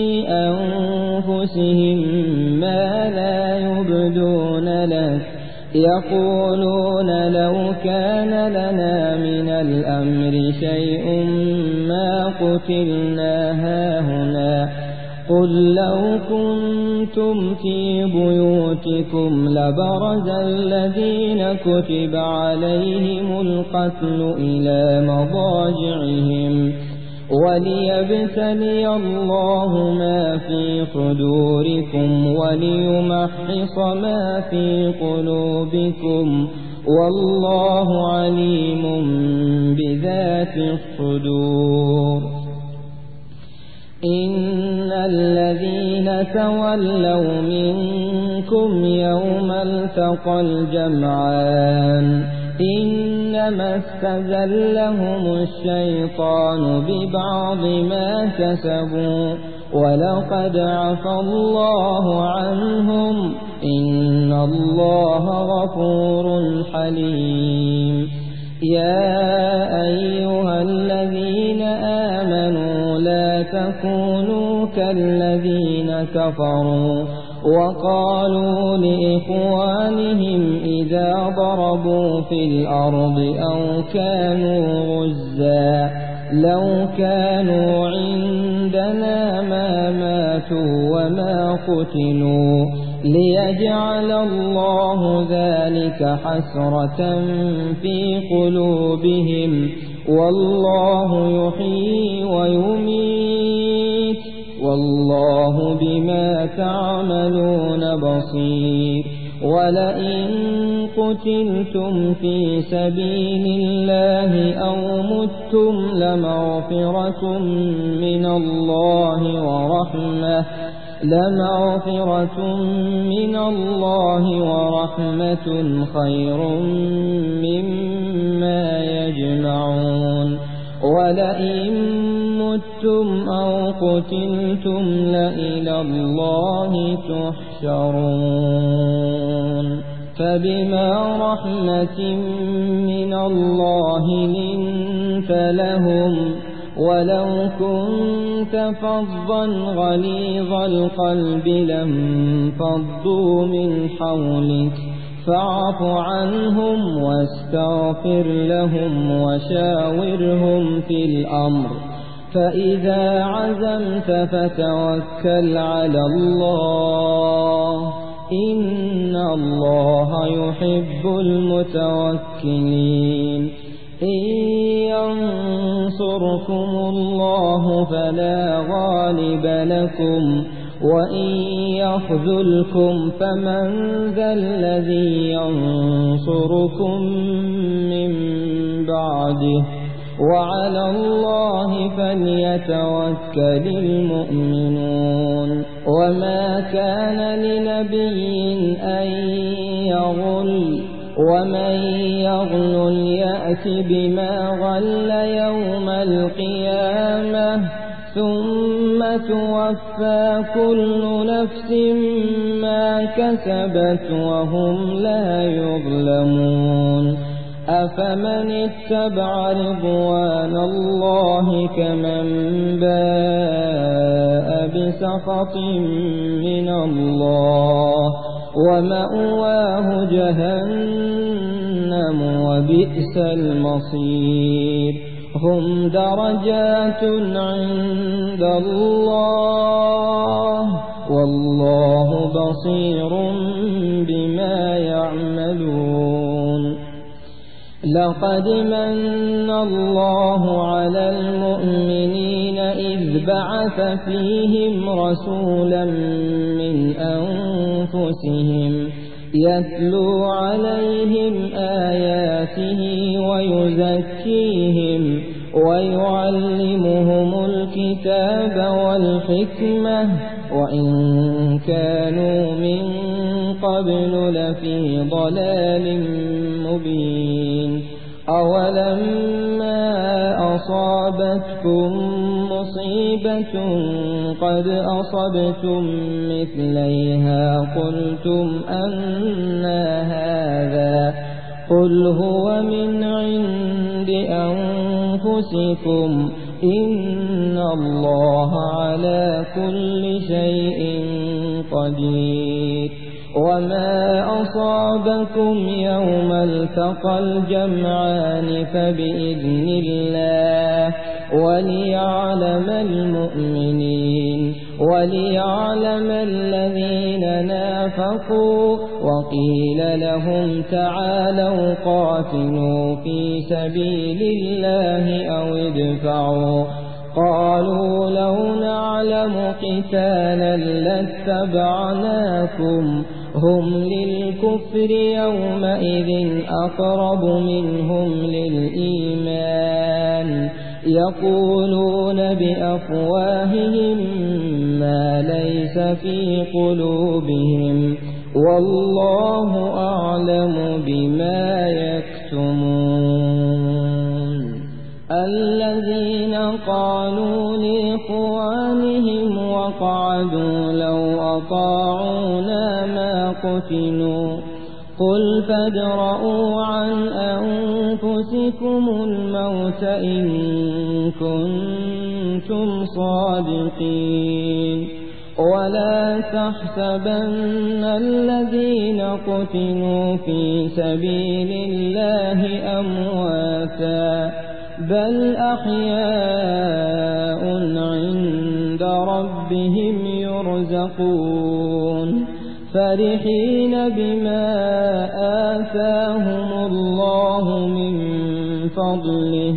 أنفسهم ما لا يبدون لك يقولون لو كان لنا من الأمر شيء ما قتلنا هاهنا قل لو كنتم في بيوتكم لبرز الذين كتب عليهم القتل إلى مضاجعهم وليبتلي الله ما في صدوركم وليمحص ما في قلوبكم والله عليم بذات الصدور إن الذين تولوا منكم يوم التقى الجمعان إنما استزلهم الشيطان ببعض ما كسبوا ولقد عفى الله عنهم إن الله غفور حليم يا أيها الذين آمنوا لا تكونوا كالذين كفروا وقالوا لإخوانهم إذا ضربوا في الأرض أو كانوا غزا لو كانوا عندنا ما ماتوا وما قتلوا ليجعل الله ذلك حسرة في قلوبهم والله يحيي ويميت والله بما تعملون بصير ولئن قتلتم في سبيل الله أو متم لمغفرة من الله ورحمة خير مما يجمعون ولئن متم أو قتلتم لإلى الله تحشرون فبما رحمة من الله لنت لهم ولو كنت فظا غليظ القلب لانفضوا من حولك فاعف عنهم واستغفر لهم وشاورهم في الأمر فإذا عزمت فتوكل على الله إن الله يحب المتوكلين إن ينصركم الله فلا غالب لكم وإن يخذلكم فمن ذا الذي ينصركم من بعده وعلى الله فليتوكل المؤمنون وما كان لنبي أن يغل ومن يغل يأت بما غل يوم القيامة ثم توفى كل نفس ما كسبت وهم لا يظلمون أفمن اتبع رضوان الله كمن باء بسخط من الله ومأواه جهنم وبئس المصير هم درجات عند الله والله بصير بما يعملون لقد من الله على المؤمنين إذ بعث فيهم رسولا من أنفسهم يتلو عليهم آياته ويزكيهم ويعلمهم الكتاب والحكمة وإن كانوا من قبل لفي ضلال مبين أولما أصابتكم مصيبة قد أصبتم مثليها قلتم أنى هذا قل هو من عند أنفسكم إن الله على كل شيء قدير وما أصابكم يوم التقى الجمعان فبإذن الله وليعلم المؤمنين وليعلم الذين نافقوا وقيل لهم تعالوا قاتلوا في سبيل الله أو ادفعوا قالوا لو نعلم قتالا لاتبعناكم هم للكفر يومئذ أقرب منهم للإيمان يقولون بأفواههم ما ليس في قلوبهم والله أعلم بما يكتمون الذين قالوا لإخوانهم وقعدوا لو أطاعونا ما قتلوا قل فادرءوا عن أنفسكم الموت إن كنتم صادقين ولا تحسبن الذين قتلوا في سبيل الله أمواتا بل أحياء عند ربهم يرزقون فرحين بما آتاهم الله من فضله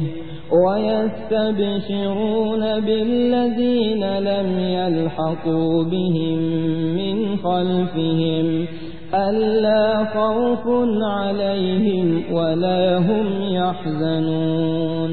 ويستبشرون بالذين لم يلحقوا بهم من خلفهم ألا خوف عليهم ولا هم يحزنون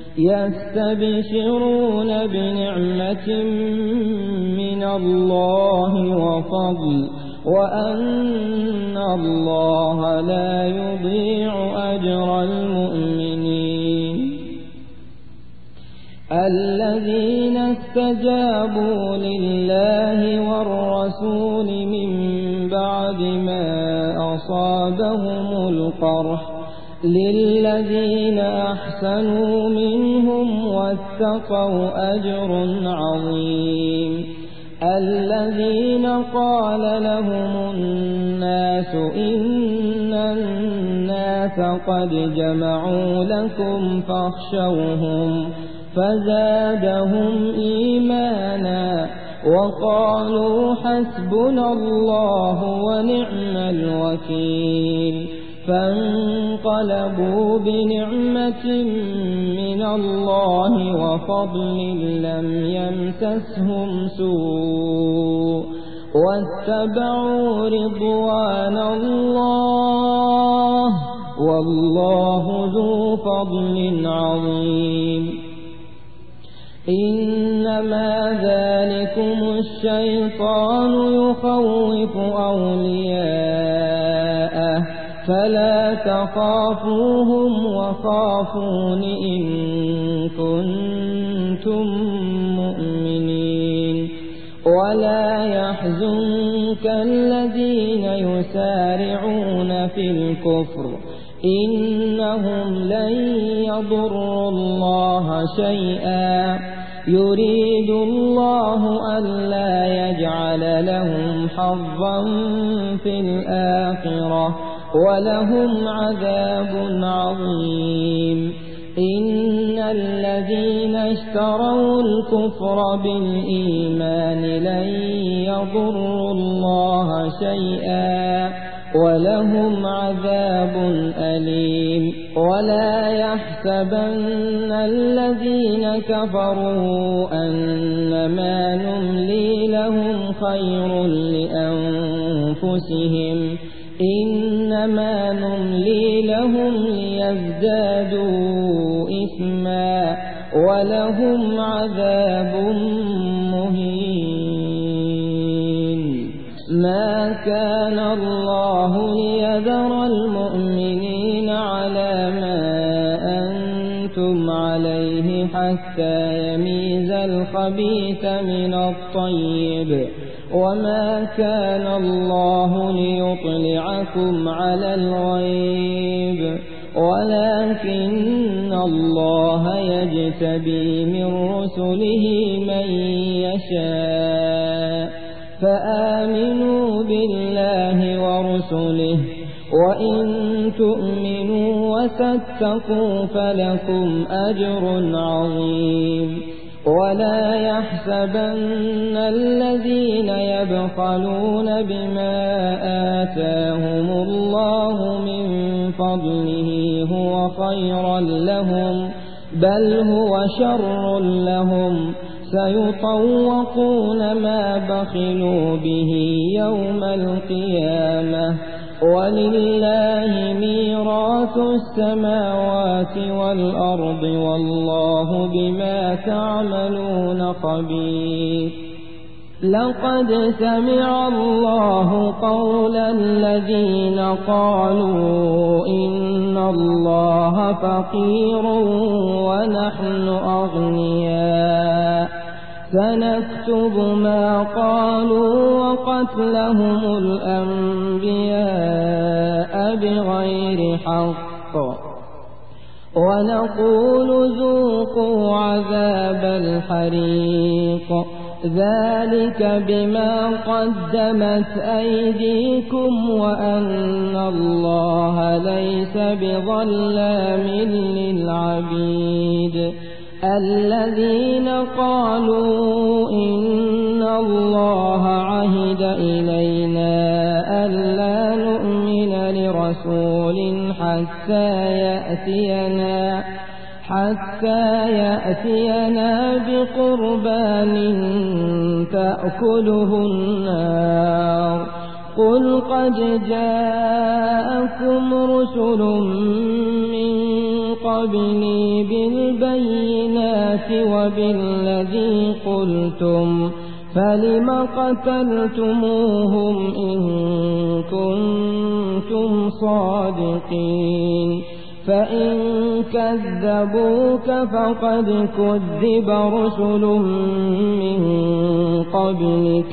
يستبشرون بنعمة من الله وفضل وأن الله لا يضيع أجر المؤمنين الذين استجابوا لله والرسول من بعد ما أصابهم القرح للذين أحسنوا منهم واتقوا أجر عظيم الذين قال لهم الناس إن الناس قد جمعوا لكم فاخشوهم فزادهم إيمانا وقالوا حسبنا الله ونعم الوكيل فانقلبوا بنعمة من الله وفضل لم يمسسهم سوء واتبعوا رضوان الله والله ذو فضل عظيم إنما ذلكم الشيطان يخوف أولياءه فلا تخافوهم وخافون إن كنتم مؤمنين ولا يحزنك الذين يسارعون في الكفر إنهم لن يضروا الله شيئا يريد الله ألا يجعل لهم حظا في الآخرة ولهم عذاب عظيم إن الذين اشتروا الكفر بالإيمان لن يضروا الله شيئا ولهم عذاب أليم ولا يحسبن الذين كفروا أنما نملي لهم خير لأنفسهم إنما نملي لهم ليزدادوا إثما ولهم عذاب مهين ما كان الله ليذر المؤمنين على ما أنتم عليه حتى يميز الخبيث من الطيب وما كان الله ليطلعكم على الغيب ولكن الله يجتبي من رسله من يشاء فآمنوا بالله ورسله وإن تؤمنوا وتتقوا فلكم أجر عظيم ولا يحسبن الذين يبخلون بما آتاهم الله من فضله هو خيرا لهم بل هو شر لهم سيطوقون ما بخلوا به يوم القيامة ولله ميراث السماوات والأرض والله بما تعملون خبير لقد سمع الله قول الذين قالوا إن الله فقير ونحن أغنياء سنكتب ما قالوا وقتلهم الأنبياء بغير حق ونقول ذوقوا عذاب الحريق ذلك بما قدمت أيديكم وأن الله ليس بظلام للعبيد الذين قالوا إن الله عهد إلينا ألا نؤمن لرسول حتى يأتينا بقربان تأكله النار قل قد جاءكم رسل من قبلي بالبينات وبالذي قلتم فلم قتلتموهم إن كنتم صادقين فإن كذبوك فقد كذب رسل من قبلك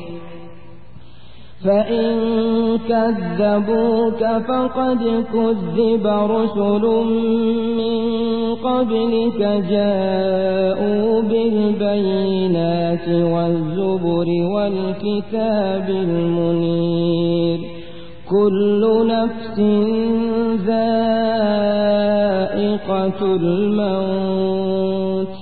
جاءوا بالبينات والزبر والكتاب المنير كل نفس ذائقة الموت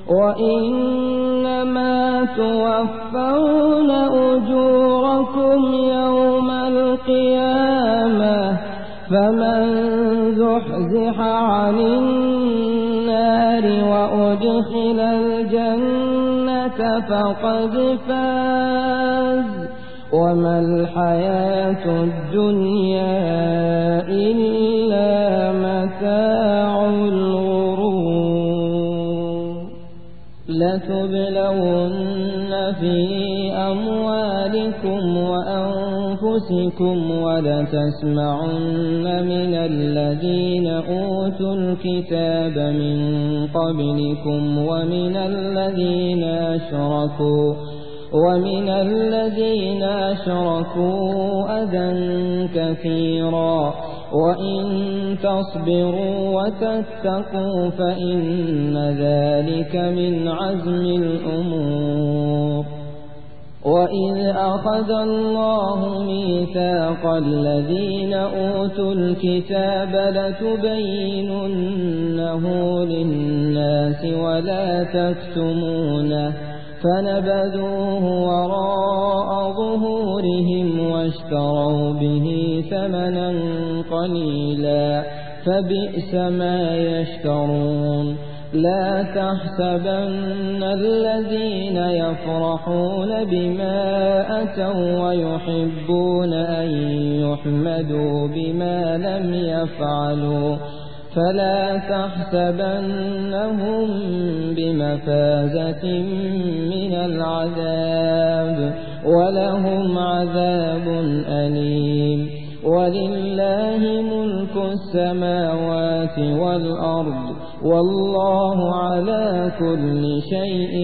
وإنما توفون أجوركم يوم القيامة فمن زحزح عن النار وأدخل الجنة فقد فاز وما الحياة الدنيا إلا متاع الغرور لتبلون في أموالكم وأنفسكم ولتسمعن من الذين أوتوا الكتاب من قبلكم ومن الذين أشركوا أذى كثيرا وإن تصبروا وتتقوا فإن ذلك من عزم الأمور وإذ أخذ الله ميثاق الذين أوتوا الكتاب لتبيننه للناس ولا تكتمونه فنبذوه وراء ظهورهم واشتروا به ثمنا قليلا فبئس ما يشترون لا تحسبن الذين يفرحون بما أتوا ويحبون أن يحمدوا بما لم يفعلوا فلا تحسبنهم بمفازة من العذاب ولهم عذاب أليم ولله ملك السماوات والأرض والله على كل شيء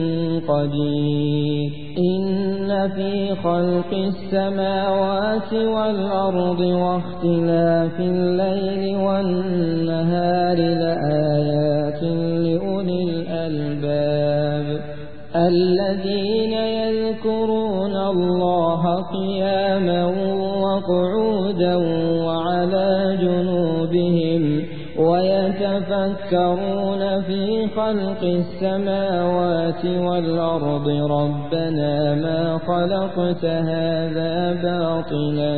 قدير إن في خلق السماوات والأرض واختلاف الليل والنهار لآيات لأولي الألباب الذين يذكرون الله قياما وقعودا وعلى جنوبهم ويتفكرون في خلق السماوات والأرض ربنا ما خلقت هذا باطلا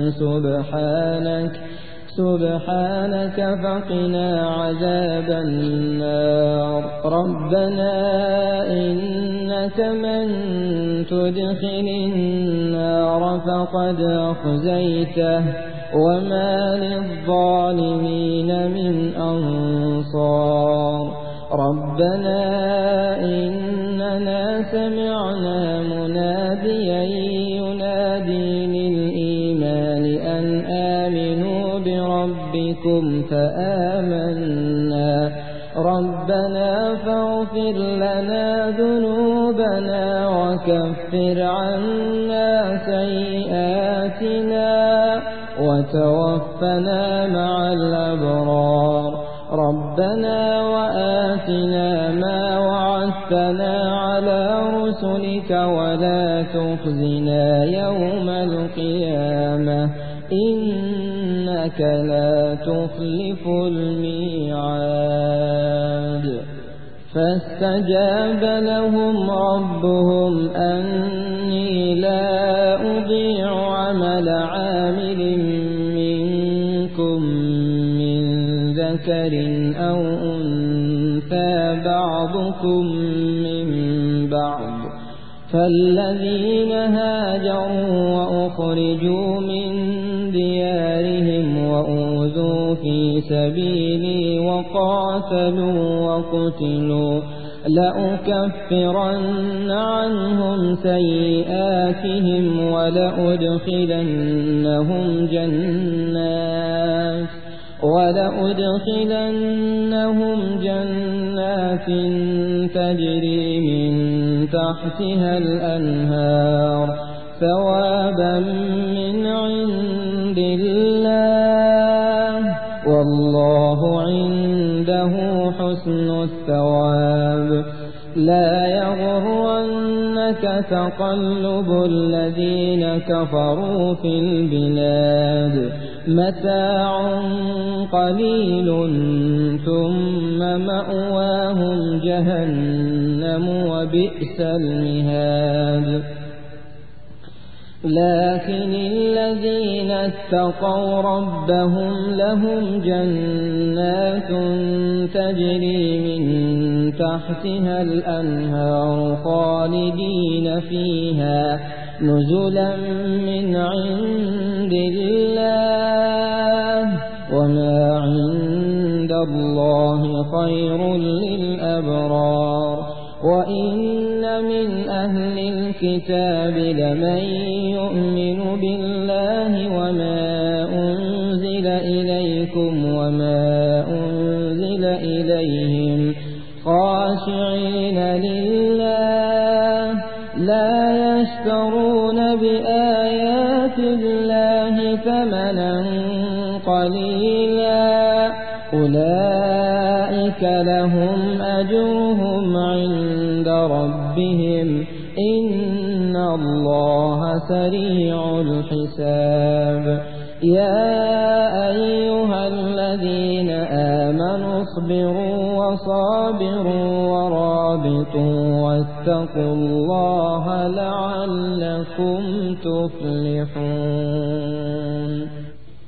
سبحانك فقنا عذاب النار ربنا إنك من تدخل النار فقد أخزيته وما للظالمين من أنصار ربنا إننا سمعنا مناديا ينادي للإيمان أن آمنوا بربكم فآمنا ربنا فاغفر لنا ذنوبنا وكفر عنا سيئاتنا وتوفنا مع الأبرار ربنا وآتنا ما وعدتنا على رسلك ولا تخزنا يوم القيامة إنك لا تخلف الميعاد فاستجاب لهم ربهم أني لا أضيع عمل عامل منكم من ذكر أو أنثى بعضكم من بعض فالذين هاجروا وأخرجوا من ديارهم وأوذوا في سبيلي وقاتلوا وقتلوا لأكفرن عنهم سيئاتهم ولأدخلنهم ولأدخلنهم جنات تجري من تحتها الأنهار ثوابا من عند الله والله عنده حسن الثواب لا يغرنك تقلب الذين كفروا في البلاد متاع قليل ثم مأواهم جهنم وبئس المهاد لكن الذين اتقوا ربهم لهم جنات تجري من تحتها الأنهار خالدين فيها نزلا من عند الله وما عند الله خير للأبرار وإن من أهل الكتاب لمن يؤمن بالله وما أنزل إليكم وما أنزل إليهم خاشعين لله لا يشترون بآيات الله ثمنا قليلا أولئك لهم أجرهم عند ربهم إن الله سريع الحساب يا أيها الذين آمنوا اصبروا وصابروا ورابطوا واتقوا الله لعلكم تفلحون